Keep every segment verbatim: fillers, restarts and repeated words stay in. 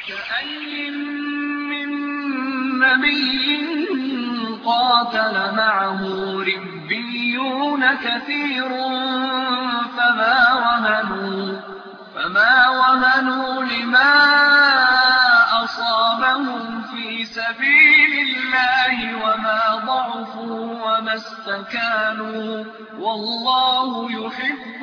وكأين من نبي قاتل معه ربيون كثير فما وهنوا فما وهنوا لما أصابهم في سبيل الله وما ضعفوا وما استكانوا والله يحب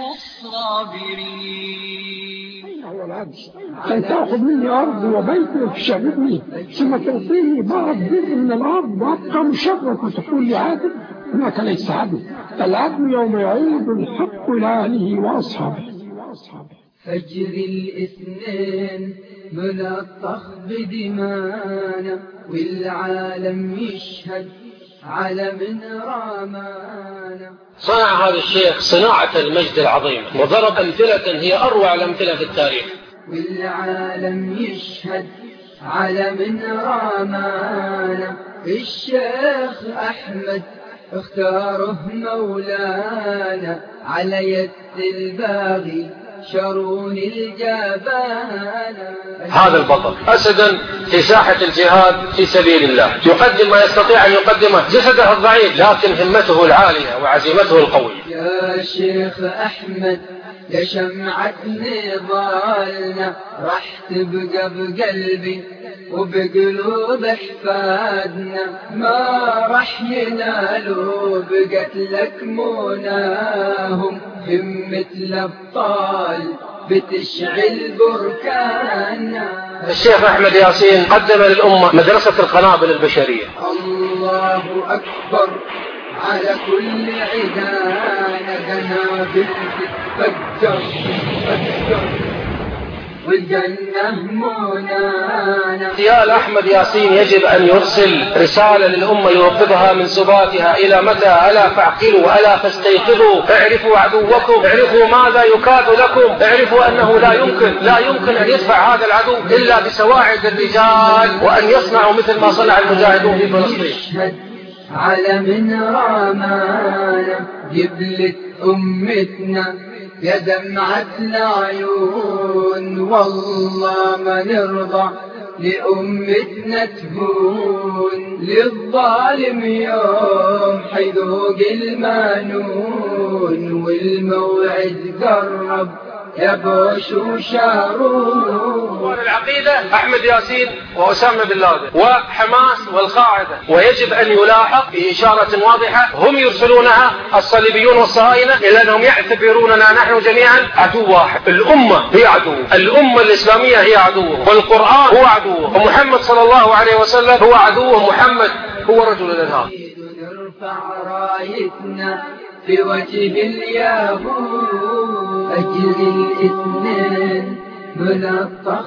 الصابرين. هو العدل أن تأخذ مني أرض وبيت وتشغلني ثم تعطيني بعض جزء من الأرض وأبقى مشرف وتقول لي عادل. هناك ليس عدل. العدل يوم يعود الحق إلى أهله وأصحابه. فجر الاثنين ملطخ بدمانا والعالم يشهد على من رامانا. صنع هذا الشيخ صناعة المجد العظيم وضرب أمثلة هي أروع الأمثلة في التاريخ. والعالم يشهد على من رامانا. الشيخ أحمد اختاره مولانا على يد الباغي شرون الجبانا. هذا البطل أسدا في ساحة الجهاد في سبيل الله يقدم ما يستطيع أن يقدمه، جسده الضعيف لكن همته العالية وعزيمته القوية. يا شيخ أحمد يا شمعة نضالنا راح تبقى بقلبي وبقلوب أحفادنا. ما راح ينالوا بقتلك مناهم همة الأبطال بتشعل بركانا. الشيخ أحمد ياسين قدم للأمة مدرسة القنابل البشرية. الله أكبر على كل عدانا قنابل تتفجر تتفجر والجنة منانا. اغتيال أحمد ياسين يجب أن يرسل رسالة للأمة يوقظها من سباتها إلى متى؟ ألا فاعقلوا ألا فاستيقظوا اعرفوا عدوكم اعرفوا ماذا يكاد لكم اعرفوا أنه لا يمكن لا يمكن أن يدفع هذا العدو إلا بسواعد الرجال وأن يصنعوا مثل ما صنع المجاهدون في فلسطين. على من رامانا جبلت أمتنا يا دمعة العيون والله ما نرضى لأمتنا تهون. للظالم يوم حيذوق المانون والموعد قرب يا بوش وشارون. العقيدة أحمد ياسين وأسامة بن لادن وحماس والقاعدة، ويجب أن يلاحق بإشارة واضحة هم يرسلونها الصليبيون والصهاينة إلى أنهم يعتبروننا نحن جميعا عدو واحد. الأمة هي عدو، الأمة الإسلامية هي عدوه، والقرآن هو عدوه، ومحمد صلى الله عليه وسلم هو عدوه، محمد هو رجل الإرهاب. نرفع رايتنا في وجه اليهود. أجر الاثنين ملطخ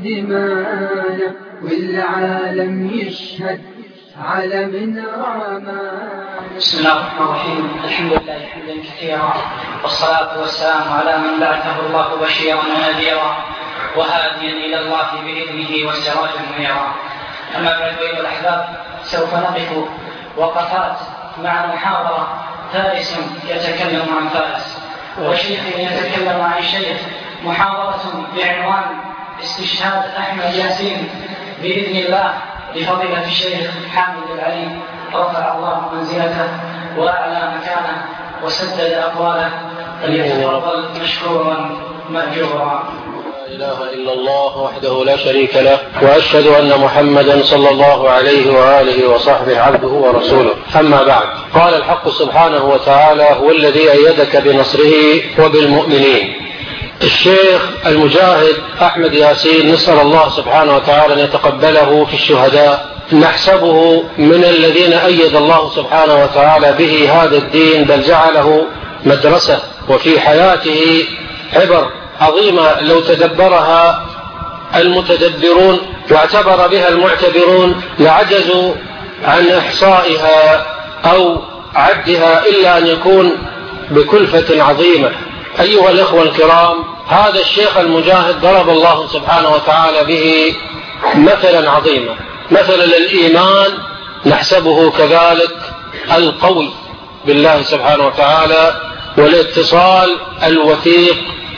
بدمانا والعالم يشهد على من رامانا. بسم الله الرحمن الرحيم. الحمد لله حمدا كثيرا والصلاة والسلام على من بعثه الله بشيرا ونذيرا وهاديا إلى الله بإذنه وسراجا منيرا. أما بعد أيها الأحباب، سوف نقف وقفات مع محاضرة فارس يتكلم عن فارس وشيخ يتكلم عن شيخ، محاضرة بعنوان استشهاد أحمد ياسين بإذن الله لفضيلة الشيخ حامد العلي رفع الله منزلته وأعلى مكانه وسدد أقواله، فليتفضل مشكورا مأجورا. لا إله إلا الله وحده لا شريك له، وأشهد أن محمدا صلى الله عليه وآله وصحبه عبده ورسوله. أما بعد، قال الحق سبحانه وتعالى: هو الذي أيدك بنصره وبالمؤمنين. الشيخ المجاهد أحمد ياسين نسأل الله سبحانه وتعالى أن يتقبله في الشهداء، نحسبه من الذين أيد الله سبحانه وتعالى به هذا الدين، بل جعله مدرسة وفي حياته عبر عظيمة لو تدبرها المتدبرون واعتبر بها المعتبرون لعجزوا عن إحصائها أو عدها إلا أن يكون بكلفة عظيمة. أيها الإخوة الكرام، هذا الشيخ المجاهد ضرب الله سبحانه وتعالى به مثلا عظيما، مثلا الإيمان نحسبه كذلك القوي بالله سبحانه وتعالى، والاتصال الوثيق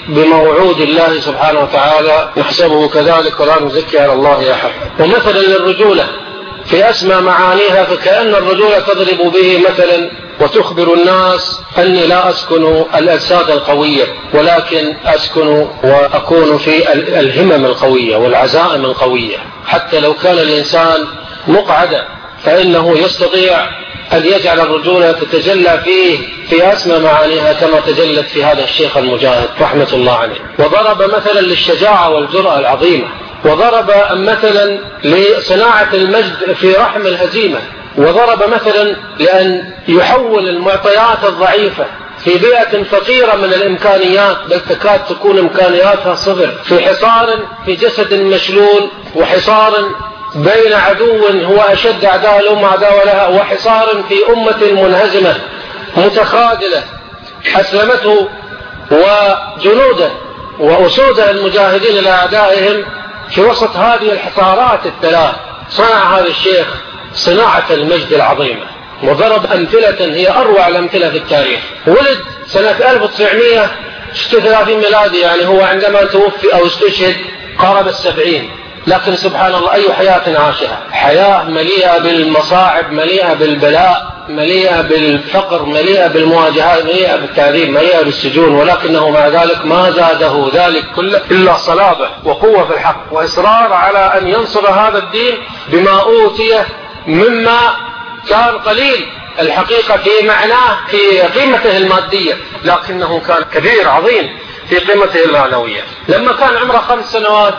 بموعود الله سبحانه وتعالى نحسبه كذلك ولا نزكي على الله أحد. ومثلا للرجولة في أسمى معانيها، فكأن الرجولة تضرب به مثلا وتخبر الناس أني لا أسكن الأجساد القوية، ولكن أسكن وأكون في الهمم القوية والعزائم القوية. حتى لو كان الإنسان مقعدا فإنه يستطيع أن يجعل الرجولة تتجلى فيه في أسمى معانيها كما تجلت في هذا الشيخ المجاهد رحمة الله عليه. وضرب مثلا للشجاعة والجرأة العظيمة، وضرب مثلا لصناعة المجد في رحم الهزيمة، وضرب مثلا لأن يحول المعطيات الضعيفة في بيئة فقيرة من الإمكانيات، بل تكاد تكون إمكانياتها صفر، في حصار في جسد مشلول، وحصار بين عدو هو أشد أعداء الأمة عداوة لها، وحصار في أمة منهزمة متخاذلة أسلمته وجنوده وأسوده المجاهدين لأعدائهم في وسط هذه الحصارات الثلاث. صنع هذا الشيخ صناعة المجد العظيمة، وضرب أمثلة هي أروع الأمثلة في التاريخ. ولد سنة ألف وتسعمائة وستة وثلاثين ميلادي، يعني هو عندما توفي أو استشهد قارب السبعين، لكن سبحان الله أي حياة عاشها، حياة مليئة بالمصاعب، مليئة بالبلاء، مليئة بالفقر، مليئة بالمواجهات، مليئة بالتعذيب، مليئة بالسجون، ولكنه مع ذلك ما زاده ذلك كله إلا صلابة وقوة في الحق وإصرار على أن ينصر هذا الدين بما أوتيه مما كان قليل الحقيقة في معناه في قيمته المادية، لكنه كان كبير عظيم في قيمته المعنوية. لما كان عمره خمس سنوات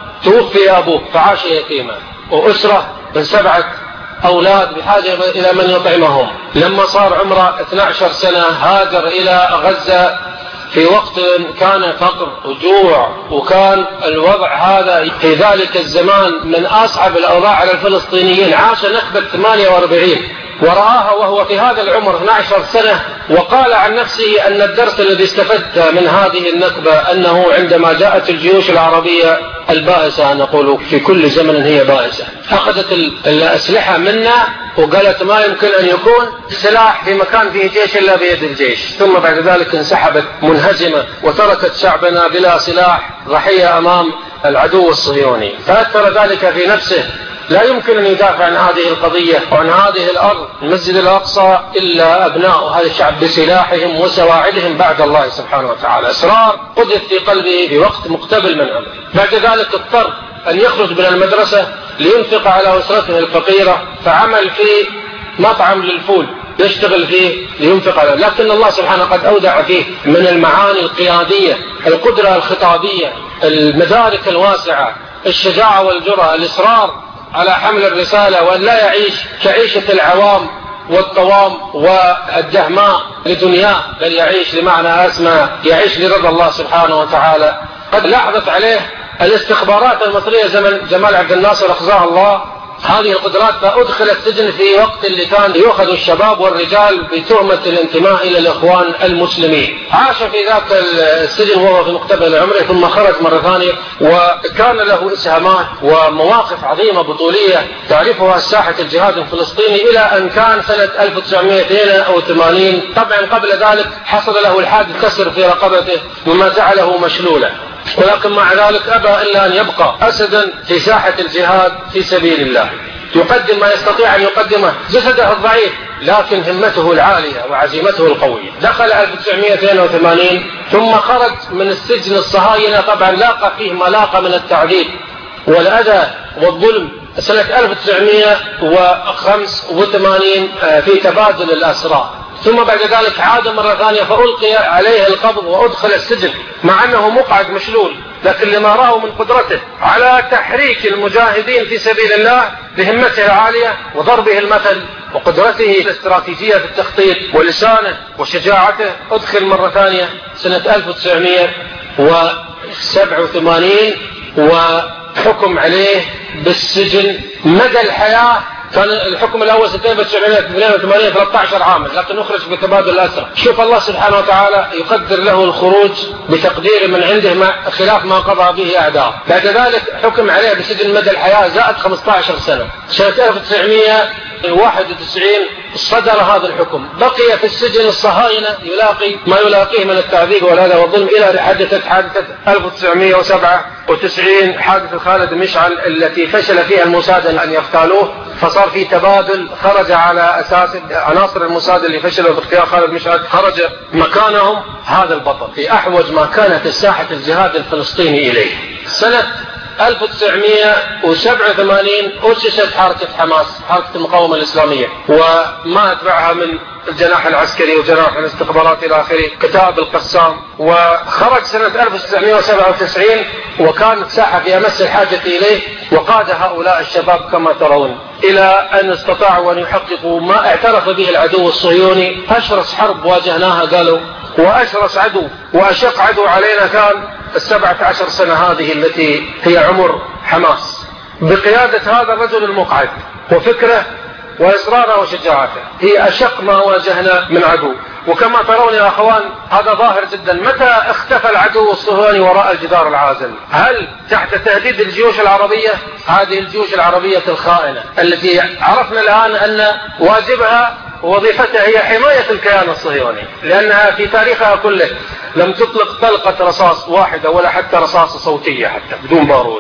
توفي أبوه فعاش يتيما، وأسرة من سبعة أولاد بحاجة إلى من يطعمهم. لما صار عمره اثنتي عشرة سنة هاجر إلى غزة في وقت كان فقر وجوع، وكان الوضع هذا في ذلك الزمان من أصعب الأوضاع على الفلسطينيين. عاش نكبة ثمانية وأربعين ورآها وهو في هذا العمر اثنتي عشرة سنة، وقال عن نفسه أن الدرس الذي استفدت من هذه النكبة أنه عندما جاءت الجيوش العربية البائسة، نقول في كل زمن هي بائسة، أخذت الأسلحة منا وقالت ما يمكن أن يكون سلاح في مكان فيه جيش إلا بيد الجيش، ثم بعد ذلك انسحبت منهزمة وتركت شعبنا بلا سلاح ضحية أمام العدو الصهيوني. فأثر ذلك في نفسه، لا يمكن أن يدافع عن هذه القضية وعن هذه الأرض المسجد الأقصى إلا أبناء هذا الشعب بسلاحهم وسواعدهم بعد الله سبحانه وتعالى. إصرار قذف في قلبه في وقت مقتبل من عمره. بعد ذلك اضطر أن يخرج من المدرسة لينفق على أسرته الفقيرة، فعمل في مطعم للفول يشتغل فيه لينفق عليه، لكن الله سبحانه قد أودع فيه من المعاني القيادية، القدرة الخطابية، المدارك الواسعة، الشجاعة والجرأة، الإصرار على حمل الرسالة، وأن لا يعيش كعيشة العوام والطوام والدهماء لدنياه، بل يعيش لمعنى أسمى، يعيش لرضا الله سبحانه وتعالى. قد لاحظت عليه الاستخبارات المصرية زمن جمال عبد الناصر أخزاه الله هذه القدرات، فأدخل السجن في وقت اللي كان يؤخذ الشباب والرجال بتهمة الانتماء إلى الإخوان المسلمين. عاش في ذاك السجن وهو في مقتبل عمره، ثم خرج مرة ثانية، وكان له إسهامات ومواقف عظيمة بطولية تعرفها ساحة الجهاد الفلسطيني، إلى أن كان سنة ألف وتسعمائة واثنين وثمانين طبعا قبل ذلك حصل له الحادث كسر في رقبته مما جعله مشلولا، ولكن مع ذلك أبى إلا أن يبقى أسدا في ساحة الجهاد في سبيل الله، يقدم ما يستطيع أن يقدمه، جسده الضعيف لكن همته العالية وعزيمته القوية. دخل ألف وتسعمائة واثنين وثمانين ثم خرج من السجن الصهاينة، طبعا لاقى فيه ملاقى من التعذيب والأذى والظلم سنة ألف وتسعمائة وخمسة وثمانين في تبادل الأسرى، ثم بعد ذلك عاد مرة ثانية فألقي عليه القبض وأدخل السجن مع أنه مقعد مشلول، لكن لما رأوا من قدرته على تحريك المجاهدين في سبيل الله بهمته العالية وضربه المثل وقدرته الاستراتيجية في التخطيط ولسانه وشجاعته، أدخل مرة ثانية سنة ألف وتسعمائة وسبعة وثمانين وحكم عليه بالسجن مدى الحياة كان الحكم الأول سنة ألف وتسعمائة واثنين وثمانين ثلاثة عشر عاما، لكن أخرج بتبادل الأسرى. شوف الله سبحانه وتعالى يقدر له الخروج بتقدير من عنده ما خلاف ما قضى به أعداء. بعد ذلك حكم عليه بسجن مدى الحياة زائد خمسة عشر سنة. سنة ألف وتسعمائة وواحد وتسعين صدر هذا الحكم، بقي في السجن الصهاينة يلاقي ما يلاقيه من التعذيب والأذى والظلم إلى حادثة حادثة ألف وتسعمائة وسبعة وتسعين، حادثة خالد مشعل التي فشل فيها الموساد أن يغتالوه، فصار في تبادل، خرج على أساس عناصر الموساد اللي فشلوا باختيار خالد مشعل خرج مكانهم هذا البطل في أحوج ما كانت الساحة الجهاد الفلسطيني إليه. سنة ألف وتسعمائة وسبعة وثمانين أسست حركة حماس، حركة المقاومة الإسلامية، وما أتبعها من الجناح العسكري وجناح الاستخبارات إلى آخره، كتاب القسام. وخرج سنة ألف وتسعمائة وسبعة وتسعين وكانت ساحة في أمس الحاجة إليه، وقاد هؤلاء الشباب كما ترون إلى أن استطاعوا أن يحققوا ما اعترف به العدو الصهيوني. أشرس حرب واجهناها قالوا، وأشرس عدو وأشق عدو علينا كان السبعة عشر سنة هذه التي هي عمر حماس، بقيادة هذا الرجل المقعد وفكره وإصراره وشجاعته، هي أشق ما واجهنا من عدو. وكما ترون يا أخوان هذا ظاهر جدا. متى اختفى العدو الصهيوني وراء الجدار العازل؟ هل تحت تهديد الجيوش العربية؟ هذه الجيوش العربية الخائنة التي عرفنا الآن أن واجبها ووظيفتها هي حماية الكيان الصهيوني، لأنها في تاريخها كله لم تطلق طلقة رصاص واحدة ولا حتى رصاصة صوتية حتى بدون بارود،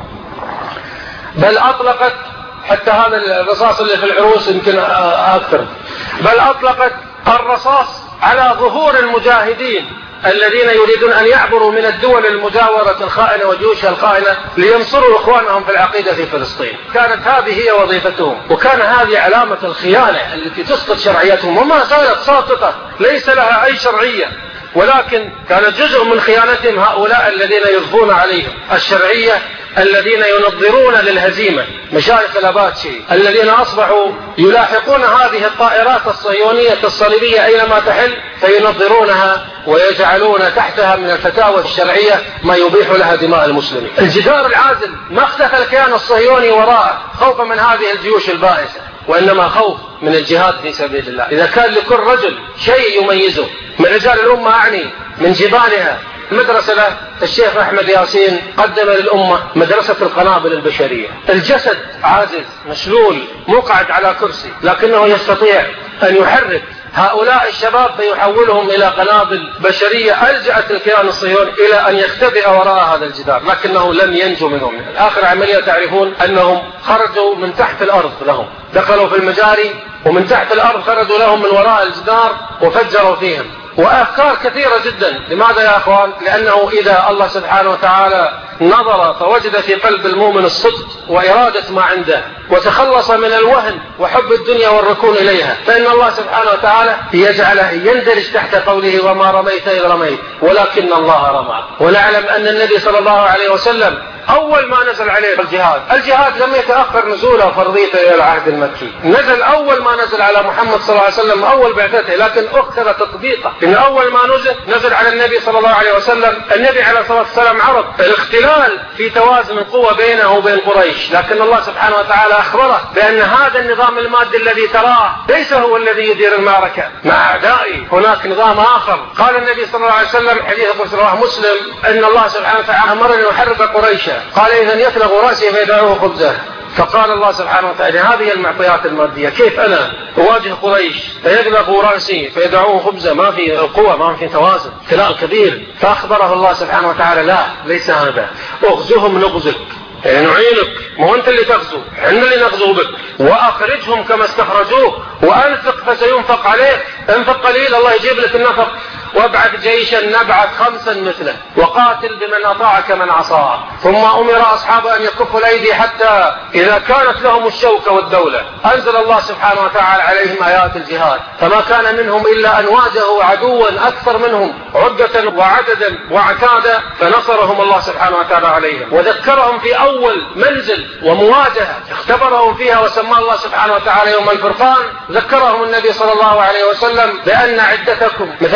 بل أطلقت حتى هذا الرصاص اللي في العروس يمكن أكثر، بل أطلقت الرصاص على ظهور المجاهدين الذين يريدون أن يعبروا من الدول المجاورة الخائنة وجيوشها الخائنة لينصروا إخوانهم في العقيدة في فلسطين. كانت هذه هي وظيفتهم، وكان هذه علامة الخيانة التي تسقط شرعيتهم، وما زالت ساقطة ليس لها أي شرعية، ولكن كان جزء من خيانتهم هؤلاء الذين يضفون عليهم الشرعية، الذين ينظرون للهزيمة، مشايخ الأباتشي الذين أصبحوا يلاحقون هذه الطائرات الصهيونية الصليبية أينما تحل فينظرونها ويجعلون تحتها من الفتاوى الشرعية ما يبيح لها دماء المسلمين. الجدار العازل ما اختفى الكيان الصهيوني وراءه خوفا من هذه الجيوش البائسة، وإنما خوف من الجهاد في سبيل الله. إذا كان لكل رجل شيء يميزه من رجال الأمة أعني من جبالها، مدرسة له الشيخ أحمد ياسين قدم للأمة مدرسة القنابل البشرية. الجسد عاجز مشلول مقعد على كرسي، لكنه يستطيع أن يحرك هؤلاء الشباب فيحولهم إلى قنابل بشرية. ألجأت الكيان الصهيوني إلى أن يختبئ وراء هذا الجدار، لكنه لم ينجو منهم. آخر عملية تعرفون أنهم خرجوا من تحت الأرض لهم، دخلوا في المجاري ومن تحت الأرض خرجوا لهم من وراء الجدار وفجروا فيهم. وأفكار كثيرة جدا. لماذا يا أخوان؟ لأنه إذا الله سبحانه وتعالى نظر فوجد في قلب المؤمن الصدق وإرادة ما عنده وتخلص من الوهن وحب الدنيا والركون إليها، فإن الله سبحانه وتعالى يجعله يندرج تحت قوله وما رميت إذ رميت ولكن الله رمى. ونعلم أن النبي صلى الله عليه وسلم أول ما نزل عليه الجهاد، الجهاد لم يتأخر نزوله فرضيته إلى العهد المكي، نزل أول ما نزل على محمد صلى الله عليه وسلم أول بعثته، لكن أخر تطبيقه. إن أول ما نزل نزل على النبي صلى الله عليه وسلم، النبي عليه الصلاة والسلام عرض الاختلال في توازن القوة بينه وبين قريش، لكن الله سبحانه وتعالى أخبره بأن هذا النظام المادي الذي تراه ليس هو الذي يدير المعركة مع أعدائي، هناك نظام آخر. قال النبي صلى الله عليه وسلم حديث رواه مسلم أن الله سبحانه وتعالى أمرني أن أحرق قريشا، قال إذن يفلغ رأسي فيدعوه خبزه. فقال الله سبحانه وتعالى هذه المعطيات المادية، كيف أنا أواجه قريش فيدلغ رأسي فيدعوه خبزه؟ ما في قوة، ما في توازن، خلال كبير. فأخبره الله سبحانه وتعالى لا، ليس هذا، أغزهم نغزك، يعني نعينك، مو أنت اللي تغزو، إحنا اللي نغزو بك. وأخرجهم كما استخرجوك، وأنفق فسينفق عليك، انفق قليل الله يجيب لك النفق، وابعث جيشا نبعث خمسا مثله، وقاتل بمن أطاعك من عصاه. ثم أمر أصحابه أن يكفوا الأيدي حتى إذا كانت لهم الشوكة والدولة أنزل الله سبحانه وتعالى عليهم آيات الجهاد، فما كان منهم إلا أن واجهوا عدوا أكثر منهم عدة وعددا وعتادا، فنصرهم الله سبحانه وتعالى عليهم. وذكرهم في أول منزل ومواجهة اختبرهم فيها وسمى الله سبحانه وتعالى يوم الفرقان، ذكرهم النبي صلى الله عليه وسلم بأن عدتكم مثل عدة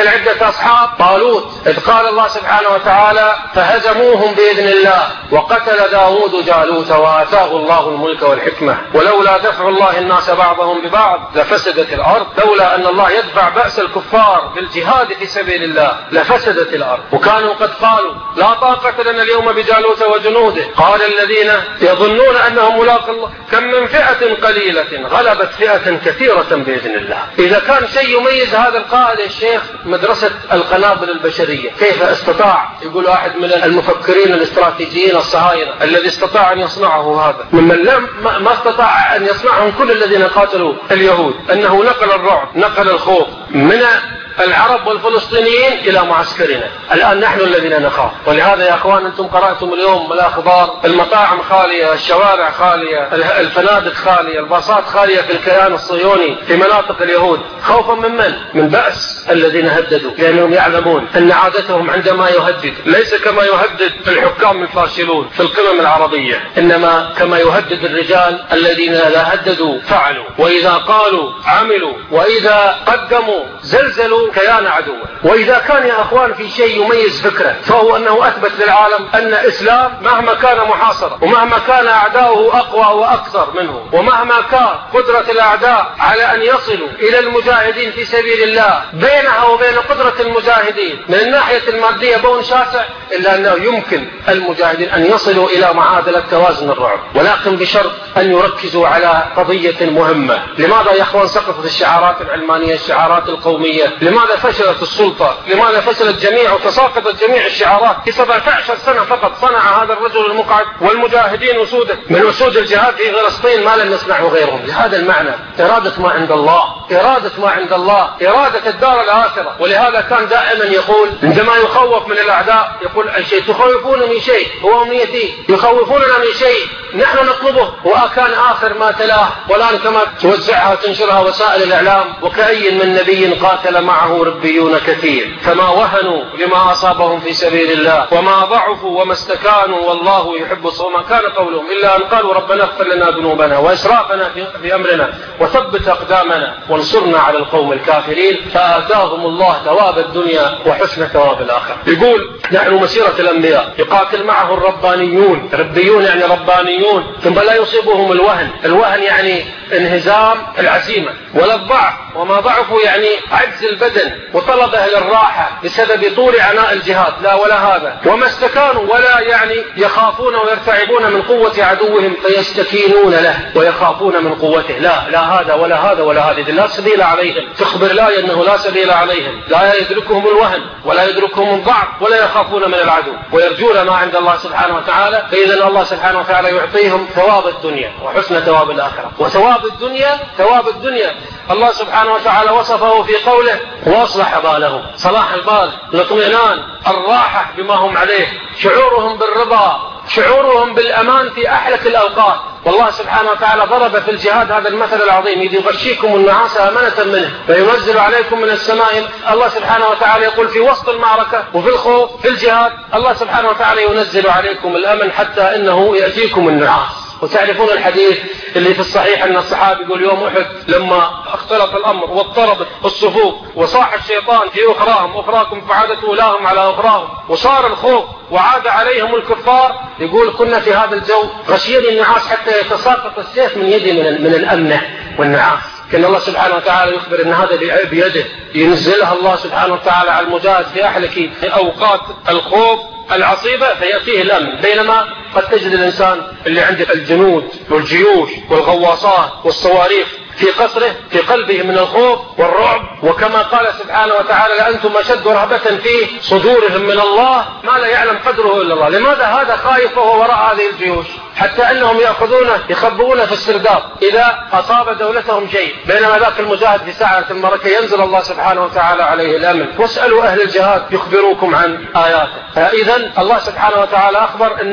أصحاب طالوت إذ قال الله سبحانه وتعالى فهزموهم بإذن الله وقتل داود جالوت وآتاه الله الملك والحكمة ولولا دفع الله الناس بعضهم ببعض لفسدت الأرض. لولا أن الله يدفع بأس الكفار بالجهاد في سبيل الله لفسدت الأرض. وكانوا قد قالوا لا طاقة لنا اليوم بجالوت وجنوده قال الذين يظنون أنهم ملاقوا الله كم من فئة قليلة غلبت فئة كثيرة بإذن الله. إذا كان شيء يميز هذا القائد الشيخ مدرسة القنابل البشرية، كيف استطاع يقول واحد من المفكرين الاستراتيجيين الصهاينة الذي استطاع أن يصنعه هذا ممن لم ما استطاع أن يصنعهم كل الذين قاتلوا اليهود، أنه نقل الرعب نقل الخوف من العرب والفلسطينيين إلى معسكرنا. الآن نحن الذين نخاف. ولهذا يا أخوان أنتم قرأتم اليوم الأخبار، المطاعم خالية، الشوارع خالية، الفنادق خالية، الباصات خالية في الكيان الصهيوني في مناطق اليهود خوفا من من؟ من بأس الذين هددوا، لأنهم يعلمون أن عادتهم عندما يهدد ليس كما يهدد الحكام الفاشلون في القمم العربية، إنما كما يهدد الرجال الذين لا هددوا فعلوا، وإذا قالوا عملوا، وإذا قدموا زلزلوا كيان عدوه. وإذا كان يا أخوان في شيء يميز فكرة فهو أنه أثبت للعالم أن الإسلام مهما كان محاصرا ومهما كان أعداؤه أقوى وأكثر منه ومهما كان قدرة الأعداء على أن يصلوا إلى المجاهدين في سبيل الله بينها وبين قدرة المجاهدين من الناحية المادية بون شاسع، إلا أنه يمكن المجاهدين أن يصلوا إلى معادلة توازن الرعب، ولكن بشرط أن يركزوا على قضية مهمة. لماذا يا أخوان سقطت الشعارات العلمانية الشعارات القومية؟ لماذا فشلت السلطة؟ لماذا فشلت جميع وتساقطت جميع الشعارات؟ في سبعة عشر سنة فقط صنع هذا الرجل المقعد والمجاهدين وسوده من وسود الجهاد في فلسطين ما لم يصنعه غيرهم. لهذا المعنى إرادة ما عند الله، إرادة ما عند الله، إرادة الدار الآخرة. ولهذا كان دائما يقول عندما يخوف من الأعداء يقول أي شيء تخوفون من شيء هو أمنيتي، يخوفوننا من شيء نحن نطلبه. وكان آخر ما تلاه والآن كما توزعها تنشرها وسائل الإعلام وكأي من نبي قاتل معه ربيون كثير فما وهنوا لما أصابهم في سبيل الله وما ضعفوا وما استكانوا والله يحب الصوم. كان قولهم إلا أن قالوا ربنا اغفر لنا ذنوبنا وإسرافنا في أمرنا وثبت أقدامنا وانصرنا على القوم الكافرين فآتاهم الله ثواب الدنيا وحسن ثواب الآخرة. يقول نحن مسيرة الأنبياء يقاتل معه الربانيون، ربيون يعني ربانيون، ثم لا يصيبهم الوهن، الوهن يعني انهزام العزيمة، ولا الضعف، وما ضعفوا يعني عجز البدن وطلب أهل الراحة بسبب طول عناء الجهاد، لا ولا هذا، وما استكانوا ولا يعني يخافون ويرتعبون من قوة عدوهم فيستكينون له ويخافون من قوته، لا لا هذا ولا هذا ولا هذا، لا سبيل عليهم. تخبر لا أنه لا سبيل عليهم، لا يدركهم الوهن ولا يدركهم الضعف ولا يخافون من العدو ويرجون ما عند الله سبحانه وتعالى. فإذا الله سبحانه وتعالى يعطيهم ثواب الدنيا وحسن ثواب الآخرة. وثواب الدنيا ثواب الدنيا الله سبحانه وتعالى وصفه في قوله وأصلح بالهم، صلاح البال، الاطمئنان، الراحة بما هم عليه، شعورهم بالرضا، شعورهم بالأمان في أحلك الأوقات. والله سبحانه وتعالى ضرب في الجهاد هذا المثل العظيم إذ يغشيكم النعاس أمنة منه فينزل عليكم من السماء. الله سبحانه وتعالى يقول في وسط المعركة وفي الخوف في الجهاد الله سبحانه وتعالى ينزل عليكم الأمن حتى إنه يأتيكم النعاس. وتعرفون الحديث اللي في الصحيح أن الصحابي يقول يوم أحد لما اختلط الأمر واضطربت الصفوف وصاح الشيطان في أخراهم أخراكم فعادت أولاهم على أخراهم وصار الخوف وعاد عليهم الكفار، يقول كنا في هذا الجو غشيني النعاس حتى يتساقط السيف من يدي من, من الأمن والنعاس. كان الله سبحانه وتعالى يخبر أن هذا بيده ينزلها الله سبحانه وتعالى على المجاهد في أحلك أوقات الخوف العصيبة فيأتيه الأمن. بينما قد تجد الإنسان اللي عنده الجنود والجيوش والغواصات والصواريخ في قصره في قلبه من الخوف والرعب، وكما قال سبحانه وتعالى لأنتم أشد رهبة في صدورهم من الله ما لا يعلم قدره إلا الله. لماذا هذا خايف وهو وراء هذه الجيوش؟ حتى أنهم يأخذونه يخبؤون في السرداب إذا أصاب دولتهم شيء، بينما ذاك المجاهد في ساعة المعركة ينزل الله سبحانه وتعالى عليه الأمن. واسألوا أهل الجهاد يخبروكم عن آياته. فإذا الله سبحانه وتعالى أخبر أن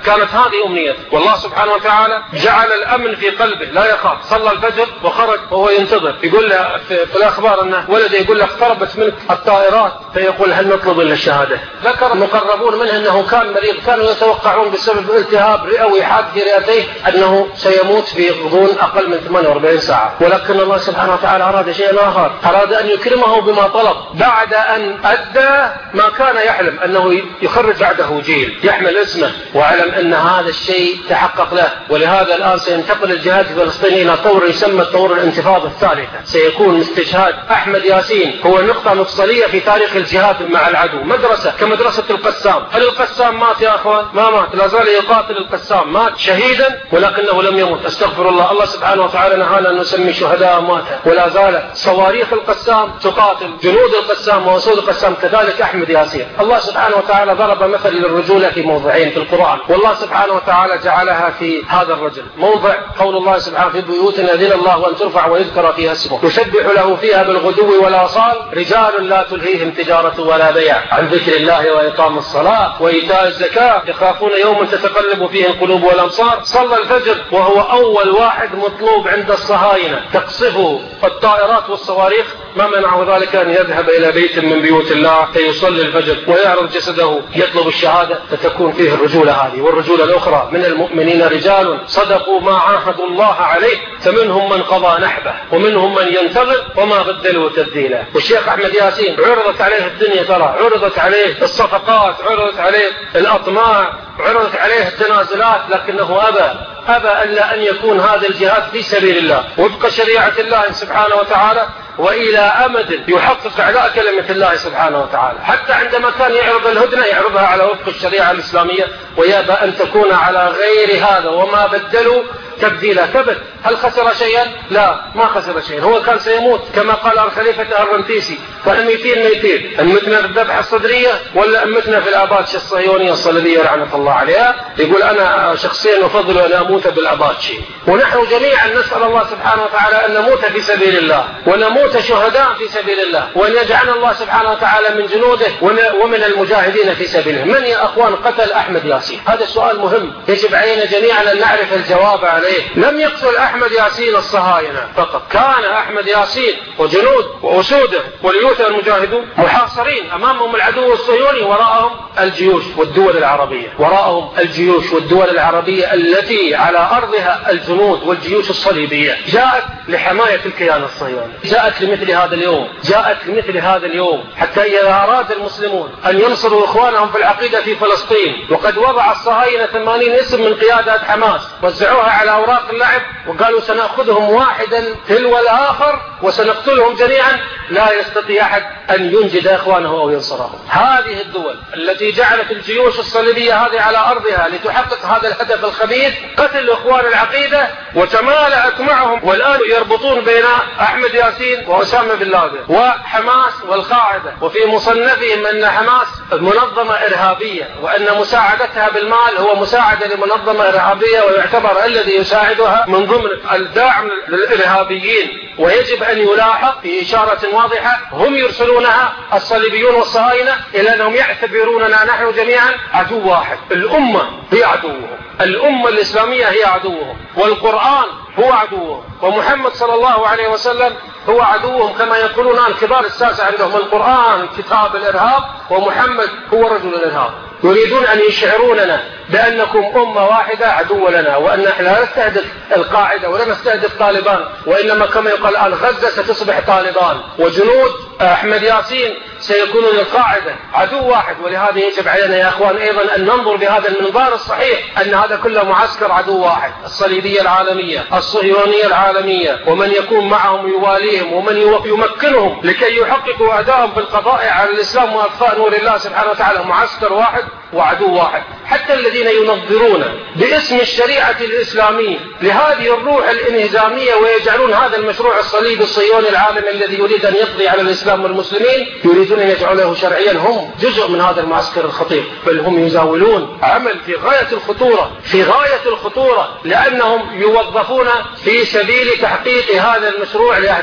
كانت هذه أمنيته، والله سبحانه وتعالى جعل الأمن في قلبه لا يخاف. صلى الفجر وخرج وهو ينتظر، يقول له في, في الأخبار أنه ولده يقول له اقتربت منك الطائرات، فيقول هل نطلب إلا الشهادة. ذكر المقربون منه أنه كان مريض، كانوا يتوقعون بسبب التهاب رئوي حاد في رئتيه أنه سيموت في غضون أقل من ثمانية وأربعين ساعة، ولكن الله سبحانه وتعالى أراد شيئا آخر، أراد أن يكرمه بما طلب بعد أن أدى ما كان يحلم أنه يخرج بعده جيل يحمل اسمه، وعلم أن هذا الشيء تحقق له. ولهذا الآن سينتقل الجهاد في فلسطين إلى طور يسمى طور الانتفاضة الثالثة. سيكون استشهاد أحمد ياسين هو نقطة مفصلية في تاريخ الجهاد مع العدو، مدرسة كمدرسة القسام. هل القسام مات يا أخوان؟ ما مات، لا زال يقاتل. القسام مات شهيدا ولكنه لم يمت، استغفر الله. الله سبحانه وتعالى نهانا أن نسمي شهداء أمواتا، ولا زال صواريخ القسام تقاتل، جنود القسام وأسود القسام كذلك أحمد ياسين. الله سبحانه وتعالى ضرب مثل للرجولة في موضعين في القرآن، والله سبحانه وتعالى جعلها في هذا الرجل. موضع قول الله سبحانه في بيوت أذن الله أن ترفع ويذكر فيها اسمه يسبح له فيها بالغدو والآصال رجال لا تلهيهم تجارة ولا بيع عن ذكر الله وإقام الصلاة وإيتاء الزكاة يخافون يوما تتقلب فيه القلوب والأبصار. صلى الفجر وهو أول واحد مطلوب عند الصهاينة، تقصفه الطائرات والصواريخ، ما منعه ذلك أن يذهب إلى بيت من بيوت الله فيصلي الفجر ويعرض جسده يطلب الشهادة، فتكون فيه الرجولة هذه. والرجولة الأخرى من المؤمنين رجال صدقوا ما عاهدوا الله عليه فمنهم من قضى نحبه ومنهم من ينتظر وما بدلوا تبديلا. والشيخ أحمد ياسين عرضت عليه الدنيا، ترى عرضت عليه الصفقات، عرضت عليه الأطماع، عرضت عليه التنازلات، لكنه أبى أبى ألا أن يكون هذا الجهاد في سبيل الله وفق شريعة الله سبحانه وتعالى وإلى أمد يحقق أعلاء كلمة الله سبحانه وتعالى. حتى عندما كان يعرض الهدنة يعرضها على وفق الشريعة الإسلامية، ويابى أن تكون على غير هذا وما بدلوا تبديلا. ثبت. هل خسر شيئا؟ لا، ما خسر شيئا. هو كان سيموت كما قال الخليفة الرنتيسي، فالميتين ميتين، أمتنا في الذبحة الصدرية ولا أمتنا في الأباتشي الصهيونية الصليبية لعنة الله عليها. يقول أنا شخصيا أفضل أن أموت بالأباتشي. ونحن جميعا نسأل الله سبحانه وتعالى أن نموت في سبيل الله ونموت شهداء في سبيل الله، وأن يجعلنا الله سبحانه وتعالى من جنوده ومن المجاهدين في سبيله. من يا أخوان قتل أحمد ياسين؟ هذا السؤال مهم يجب علينا جميعا أن نعرف الجواب عليه. لم يقتل أحمد ياسين الصهاينة فقط، كان أحمد ياسين وجنود وأسوده واليوث المجاهدون محاصرين، أمامهم العدو الصهيوني، وراءهم الجيوش والدول العربية، وراءهم الجيوش والدول العربية التي على أرضها الجنود والجيوش الصليبية جاءت لحماية الكيان الصهيوني، جاءت لمثل هذا اليوم، جاءت لمثل هذا اليوم حتى إذا أراد المسلمون أن ينصروا إخوانهم في العقيدة في فلسطين، وقد وضع الصهاينة ثمانين اسم من قيادة حماس وزعوها على أوراق اللعب وقالوا سنأخذهم واحدا تلو الآخر وسنقتلهم جميعا، لا يستطيع أحد أن ينجد إخوانه أو ينصرهم. هذه الدول التي جعلت الجيوش الصليبية هذه على أرضها لتحقق هذا الهدف الخبيث، قتل إخوان العقيدة وتمالأت معهم، والآن يربطون بين أحمد ياسين وأسامة بن لادن وحماس والقاعدة، وفي مصنفهم أن حماس منظمة إرهابية وأن مساعدتها بالمال هو مساعدة لمنظمة إرهابية، ويعتبر الذي يساعدها من ضمن الداعم للإرهابيين. ويجب أن يلاحظ في إشارة واضحة هم يرسلونها الصليبيون والصهاينة إلى أنهم يعتبروننا نحن جميعا عدو واحد. الأمة هي عدوهم، الأمة الإسلامية هي عدوهم، والقرآن هو عدوهم، ومحمد صلى الله عليه وسلم هو عدوهم، كما يقولون الآن كبار الساسة عندهم القرآن كتاب الإرهاب ومحمد هو رجل الإرهاب. يريدون أن يشعروننا بأنكم أمة واحدة عدو لنا، وأن احنا لا نستهدف القاعدة ولا نستهدف طالبان، وإنما كما يقال الآن غزة ستصبح طالبان، وجنود أحمد ياسين سيكونون القاعدة، عدو واحد. ولهذا يجب علينا يا أخوان أيضا أن ننظر بهذا المنظار الصحيح أن هذا كله معسكر عدو واحد، الصليبية العالمية، الصهيونية العالمية، ومن يكون معهم يواليهم ومن يمكنهم لكي يحققوا أدائهم في القضاء على الإسلام وأطفاء نور الله سبحانه وتعالى، معسكر واحد وعدو واحد. حتى الذين ينظرون باسم الشريعة الإسلامية لهذه الروح الانهزامية ويجعلون هذا المشروع الصليبي الصهيوني العالمي الذي يريد أن يقضي على الإسلام والمسلمين يريدون أن يجعله شرعيا، هم جزء من هذا المعسكر الخطير، بل هم يزاولون عمل في غاية الخطورة، في غاية الخطورة، لأنهم يوظفون في سبيل تحقيق هذا المشروع لأهداف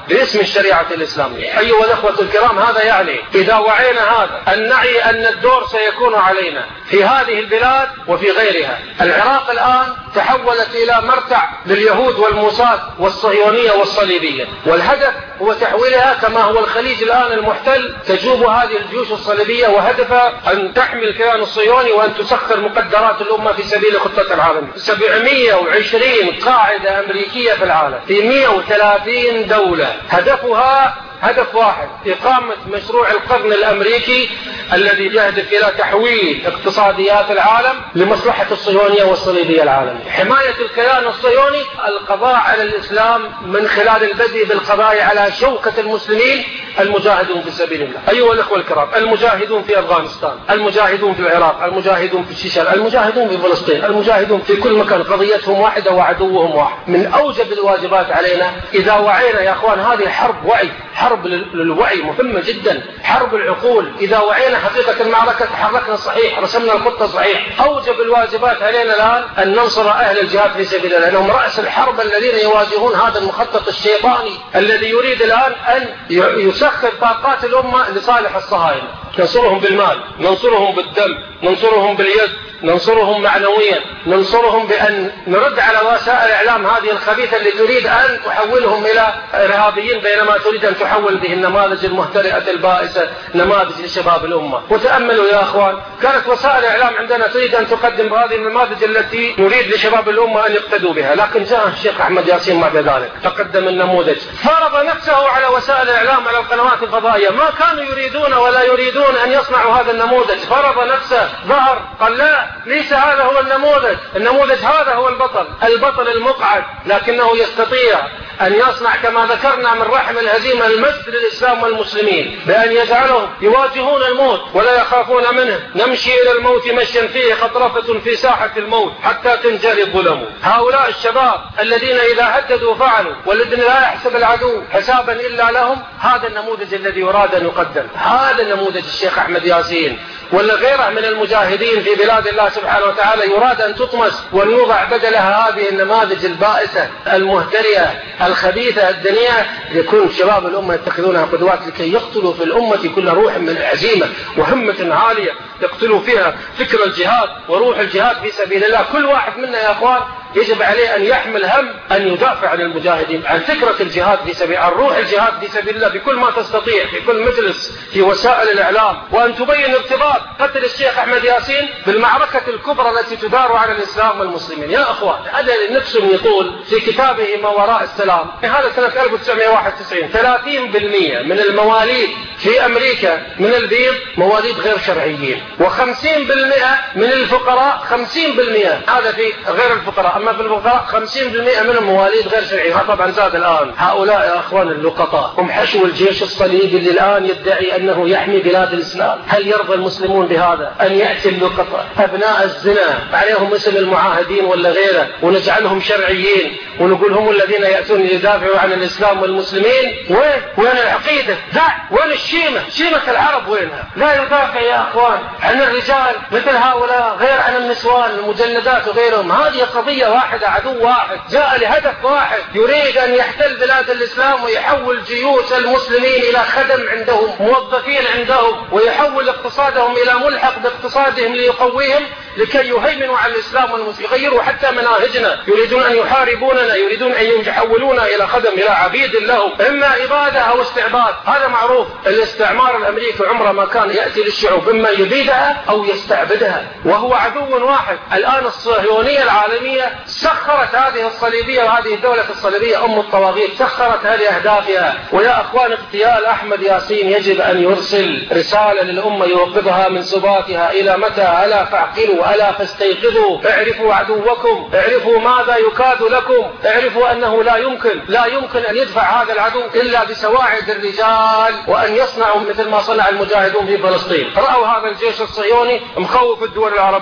باسم الشريعة الإسلامية. أيها الأخوة الكرام، هذا يعني إذا وعينا هذا أن نعي أن الدور سيكون علينا في هذه البلاد وفي غيرها. العراق الآن تحولت إلى مرتع لليهود والموساد والصهيونية والصليبية، والهدف هو تحويلها كما هو الخليج الآن المحتل تجوب هذه الجيوش الصليبية، وهدفها أن تحمي الكيان الصهيوني وأن تسخر مقدرات الأمة في سبيل خطة العالم. سبعمائة وعشرين قاعدة أمريكية في العالم في مئة وثلاثين دولة، هدفها هدف واحد: إقامة مشروع القرن الأمريكي الذي يهدف إلى تحويل اقتصاديات العالم لمصلحة الصهيونية والصليبية العالمية، حماية الكيان الصهيوني، القضاء على الإسلام من خلال البدء بالقضاء على شوكة المسلمين المجاهدون في سبيل الله. أيها الأخوة الكرام، المجاهدون في أفغانستان، المجاهدون في العراق، المجاهدون في الشيشان، المجاهدون في فلسطين، المجاهدون في كل مكان، قضيتهم واحدة وعدوهم واحد. من أوجب الواجبات علينا إذا وعينا يا أخوان، هذه حرب وعي، حرب للوعي مهمة جدا، حرب العقول. إذا وعينا حقيقة المعركة تحركنا صحيح، رسمنا الخطة صحيح. أوجب الواجبات علينا الآن أن ننصر أهل الجهاد في سبيل الله، لأنهم رأس الحرب الذين يواجهون هذا المخطط الشيطاني الذي يريد الآن أن يسخر طاقات الأمة لصالح الصهاينة. ننصرهم بالمال، ننصرهم بالدم، ننصرهم باليد، ننصرهم معنويا، ننصرهم بأن نرد على وسائل الإعلام هذه الخبيثة اللي تريد أن تحولهم إلى إرهابيين، بينما تريد أن تحول به النماذج المهترئة البائسة نماذج لشباب الأمة. وتأملوا يا أخوان، كانت وسائل الإعلام عندنا تريد أن تقدم هذه النماذج التي نريد لشباب الأمة أن يقتدوا بها، لكن جاء الشيخ أحمد ياسين بعد ذلك تقدم النموذج، فرض نفسه على وسائل الإعلام، على القنوات الفضائية. ما كانوا يريدون ولا يريدون أن يصنعوا هذا النموذج، فرض نفسه، ظهر، قال لا، ليس هذا هو النموذج، النموذج هذا هو البطل، البطل المقعد، لكنه يستطيع أن يصنع كما ذكرنا من رحم الهزيمة المجد للإسلام والمسلمين، بأن يجعلهم يواجهون الموت ولا يخافون منه. نمشي إلى الموت مشيا فيه خطرفة في ساحة الموت حتى تنجلي الظلم. هؤلاء الشباب الذين إذا هددوا فعلوا، والذين لا يحسب العدو حسابا إلا لهم، هذا النموذج الذي يراد أن يقدم، هذا النموذج الشيخ أحمد ياسين ولا غيره من المجاهدين في بلاد الله سبحانه وتعالى يراد أن تطمس وأن يوضع بدلها هذه النماذج البائسة المهترئة الخبيثة الدنيئة، يكون شباب الأمة يتخذونها قدوات لكي يقتلوا في الأمة كل روح من العزيمة وهمة عالية، يقتلوا فيها فكر الجهاد وروح الجهاد في سبيل الله. كل واحد منا يا أخوان يجب عليه أن يحمل هم أن يدافع عن المجاهدين، عن فكرة الجهاد في سبيل، عن روح الجهاد في سبيل الله بكل ما تستطيع، في كل مجلس، في وسائل الإعلام، وأن تبين ارتباط قتل الشيخ أحمد ياسين بالمعركة الكبرى التي تدار على الإسلام والمسلمين. يا أخوان، هذا نيكسون يقول في كتابه ما وراء السلام، هذا سنة ألف وتسعمائة وواحد وتسعين، ثلاثين بالمئة من المواليد في أمريكا من البيض مواليد غير شرعيين، وخمسين بالمئة من الفقراء، خمسين بالمئة هذا في غير الفقراء، أما في الفقراء خمسين بالمئة منهم مواليد غير شرعيين. طبعا زاد الآن. هؤلاء يا أخوان اللقطاء هم حشو الجيش الصليبي اللي الآن يدعي أنه يحمي بلاد الإسلام. هل يرضى المسلمون بهذا؟ أن يأتي اللقطاء أبناء الزنا عليهم اسم المعاهدين ولا غيره ونجعلهم شرعيين ونقول هم الذين يأتون يدافعوا عن الإسلام والمسلمين؟ وين؟ وين العقيدة؟ لا، وين الشيمة؟ شيمة العرب وينها؟ لا يدافع يا أخوان عن الرجال مثل هؤلاء، غير عن النسوان المجلدات وغيرهم. هذه قضية واحدة، عدو واحد جاء لهدف واحد، يريد أن يحتل بلاد الإسلام ويحول جيوش المسلمين إلى خدم عندهم، موظفين عندهم، ويحول اقتصادهم إلى ملحق باقتصادهم ليقويهم لكي يهيمنوا على الإسلام والمسلمين، يغيروا حتى مناهجنا، يريدون أن يحاربوننا، يريدون أن يحولونا إلى خدم، إلى عبيد لهم، إما عبادة أو استعباد. هذا معروف. الاستعمار الأمريكي عمره ما كان يأتي للشعوب إما يبيدها أو يستعبدها، وهو عدو واحد. الآن الصهيونية العالمية سخرت هذه الصليبية وهذه الدولة الصليبية أم الطواغيت، سخرتها لأهدافها. ويا أخوان، اغتيال أحمد ياسين يجب أن يرسل رسالة للأمة يوقظها من سباتها. إلى متى؟ ألا فاعقلوا، ألا فاستيقظوا، اعرفوا عدوكم، اعرفوا ماذا يكاد لكم، اعرفوا أنه لا يمكن لا يمكن أن يدفع هذا العدو إلا بسواعد الرجال، وأن يصنعوا مثل ما صنع المجاهدون في فلسطين. رأوا هذا الجيش الصهيوني مخوف الدول العربية كلها.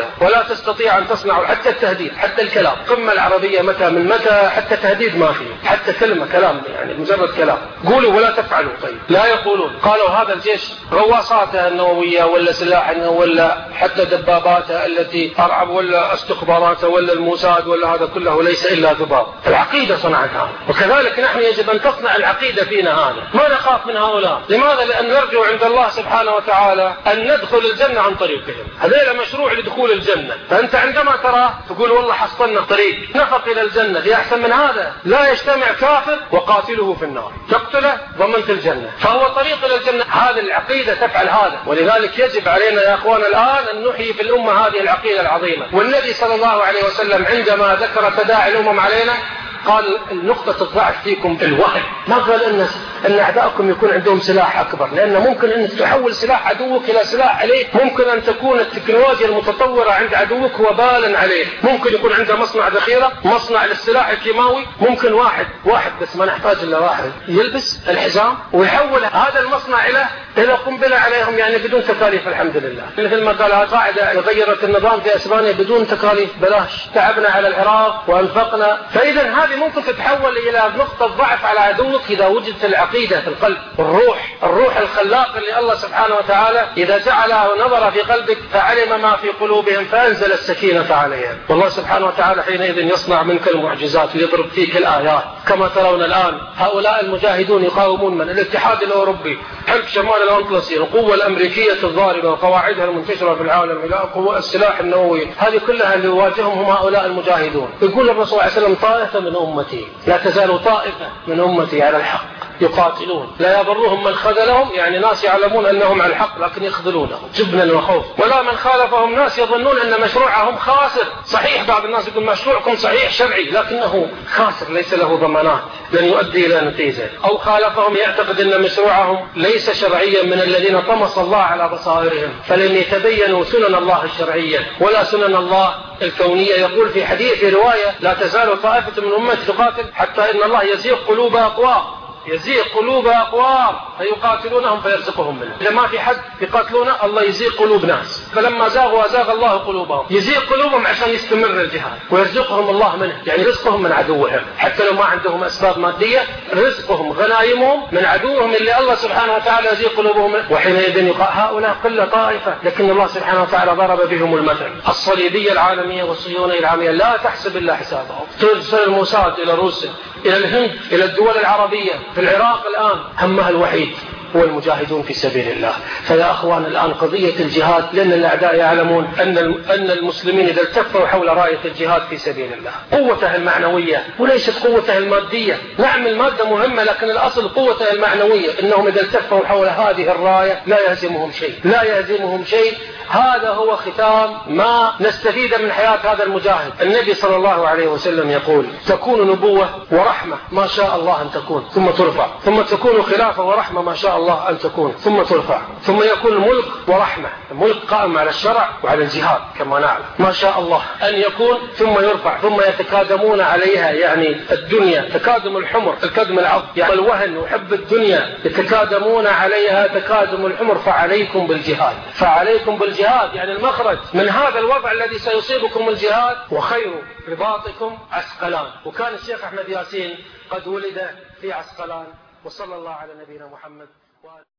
العربية ولا تستطيع أن تصنع حتى التهديد، حتى الكلام. قمة العربية متى من متى حتى تهديد ما فيه، حتى كلمة كلام يعني مجرد كلام. قولوا ولا تفعلوا. طيب لا يقولون. قالوا هذا الجيش غواصاته النووية ولا سلاحه ولا حتى دباباته التي أرعب ولا استخباراته ولا الموساد ولا هذا كله ليس إلا ذباب. العقيدة صنعتها، وكذلك نحن يجب أن تصنع العقيدة فينا هذا. ما نخاف من هؤلاء. لماذا؟ لأن نرجو عند الله سبحانه وتعالى أن ندخل الجنة عن طريقهم. هذا مشروع لدخول الجنة. فأنت عندما ترى تقول والله حصلنا طريق نفق إلى الجنة. في أحسن من هذا لا يجتمع كافر وقاتله في النار، تقتله ضمنت الجنة، فهو طريق إلى الجنة. هذه العقيدة تفعل هذا. ولذلك يجب علينا يا أخوان الآن أن نحيي في الأمة هذه العقيدة العظيمة. والنبي صلى الله عليه وسلم عندما ذكر تداعي الأمم علينا قال نقطة الضعف فيكم الوهن. ما قال إن أن أعداءكم يكون عندهم سلاح أكبر، لأن ممكن أن تحول سلاح عدوك إلى سلاح عليه. ممكن أن تكون التكنولوجيا المتطورة عند عدوك وبالا عليه. ممكن يكون عنده مصنع ذخيرة، مصنع للسلاح الكيماوي. ممكن واحد واحد بس ما نحتاج إلا واحد يلبس الحزام ويحول هذا المصنع إلى إلى قنبلة عليهم، يعني بدون تكاليف. الحمد لله. مثل ما قال القاعدة غيرت النظام في أسبانيا بدون تكاليف، بلاش. تعبنا على العراق وأنفقنا. فإذا هذه ممكن تتحول إلى نقطة ضعف على عدوك إذا وجدت العقيدة في القلب. الروح الروح الخلاق اللي الله سبحانه وتعالى إذا جعلها ونظر في قلبك فعلم ما في قلوبهم فأنزل السكينة عليهم. والله سبحانه وتعالى حينئذ يصنع منك المعجزات ويضرب فيك الآيات. كما ترون الآن هؤلاء المجاهدون يقاومون من الاتحاد الأوروبي، حلف شمال الأطلسي، القوة الأمريكية الضاربة وقواعدها المنتشرة في العالم إلى قوة السلاح النووي. هذه كلها اللي يواجههم هم هؤلاء المجاهدون. يقول الرسول صلى الله عليه وسلم طائفة من أمتي لا تزال طائفة من أمتي على الحق يقاتلون لا يضرهم من خذلهم، يعني ناس يعلمون أنهم على الحق لكن يخذلونهم جبنا وخوف. ولا من خالفهم ناس يظنون أن مشروعهم خاسر. صحيح بعض الناس يقول مشروعكم صحيح شرعي لكنه خاسر ليس له ضمانات لن يؤدي إلى نتيجة. أو خالفهم يعتقد أن مشروعهم ليس شرعيا من الذين طمس الله على بصائرهم فلن يتبينوا سنن الله الشرعية ولا سنن الله الكونية. يقول في حديث رواية لا تزال طائفة من أمتي تقاتل حتى إن الله يزيغ قلوب أقوام يزيغ قلوب أقوام فيقاتلونهم فيرزقهم منه. إذا ما في حد يقاتلونه الله يزيغ قلوب ناس، فلما زاغوا أزاغ الله قلوبهم. يزيغ قلوبهم عشان يستمر الجهاد ويرزقهم الله منه، يعني رزقهم من عدوهم حتى لو ما عندهم أسباب مادية. رزقهم غنائمهم من عدوهم اللي الله سبحانه وتعالى يزيغ قلوبهم منه. وحينئذ يقال هؤلاء قلة طائفة، لكن الله سبحانه وتعالى ضرب بهم المثل. الصليبية العالمية والصهيونية العالمية لا تحسب إلا حسابهم. ترسل الموساد إلى روسيا إلى الهند إلى الدول العربية. في العراق الآن همها الوحيد هو المجاهدون في سبيل الله. فيا أخوان الآن قضية الجهاد، لأن الأعداء يعلمون أن أن المسلمين إذا التفوا حول راية الجهاد في سبيل الله قوته المعنوية وليست قوته المادية. نعم المادة مهمة لكن الأصل قوته المعنوية. إنهم إذا التفوا حول هذه الراية لا يهزمهم شيء لا يهزمهم شيء. هذا هو ختام ما نستفيد من حياة هذا المجاهد. النبي صلى الله عليه وسلم يقول تكون نبوة ورحمة ما شاء الله أن تكون ثم ترفع، ثم تكون خلافة ورحمة ما شاء الله أن تكون ثم ترفع، ثم يكون ملك ورحمة، ملك قائم على الشرع وعلى الجهاد كما نعلم ما شاء الله أن يكون ثم يرفع، ثم يتكادمون عليها، يعني الدنيا تكادم الحمر الكدم العظم، يعني الوهن وحب الدنيا يتكادمون عليها تكادم الحمر. فعليكم بالجهاد فعليكم بالجهاد يعني المخرج من هذا الوضع الذي سيصيبكم الجهاد. وخير رباطكم عسقلان. وكان الشيخ أحمد ياسين قد ولد في عسقلان. وصلى الله على نبينا محمد.